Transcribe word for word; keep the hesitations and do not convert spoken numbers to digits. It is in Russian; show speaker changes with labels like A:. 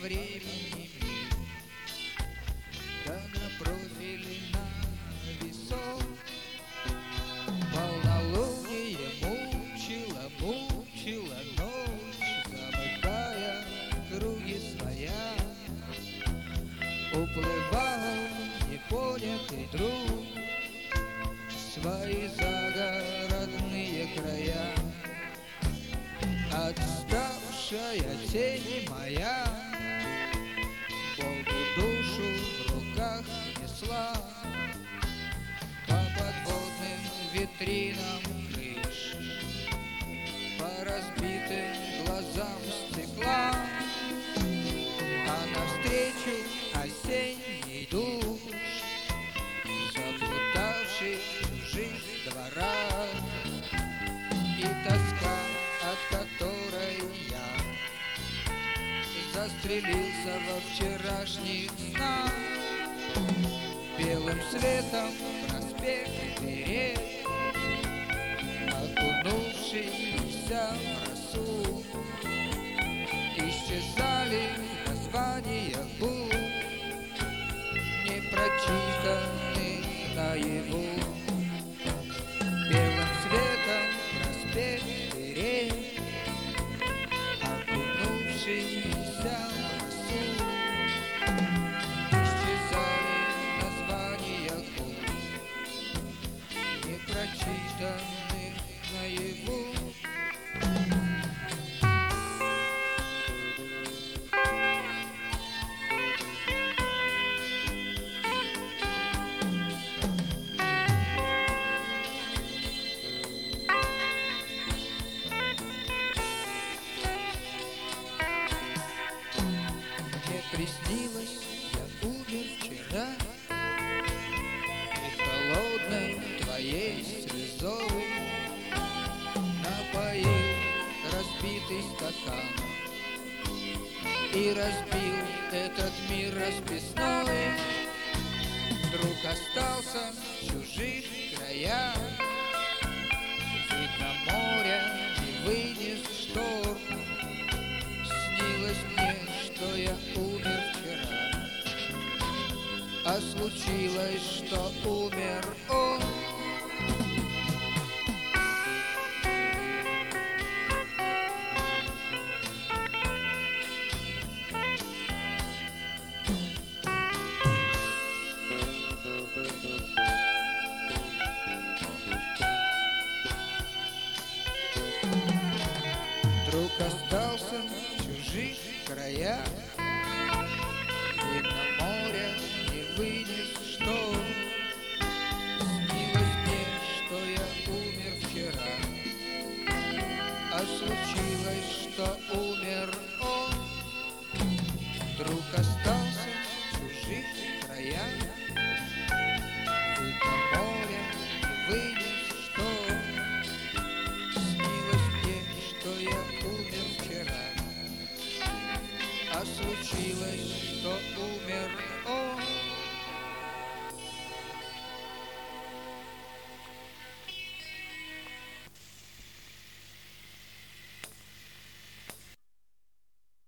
A: времени миг, да на профиле на весов полнолуние мучило, мучило ночь, замыкая круги своя. Уплывал непонятый друг в свои загородные края. Отставшая тень моя Богу душу в руках несла, по подводным витринам крыш, по разбитым глазам стекла. А навстречу осенний душ, заплутавший в чужих дворах, и тоска, от которой я застрелился во вчерашних снах. Белым светом проспект Берег, окунувшийся в росу, исчезали названия букв, не прочитанных наяву. Белым светом проспект Берег, окунувшийся в росу, исчезали названия букв, не прочитанных наяву. Приснилось, я умер вчера, и холодной твоей слезой напоил разбитый стакан и разбил этот мир расписной. Вдруг остался в чужих краях, видно моря не вынес шторм. Снилось мне, что я умер вчера, а случилось, что умер он. Вдруг остался в чужих краях, видно моря не вынес шторм. Снилось мне, что я умер вчера, а случилось, что умер он. Вдруг остался в чужих краях, видно моря не вынес шторм. Снилось мне, что я умер вчера, а случилось, что умер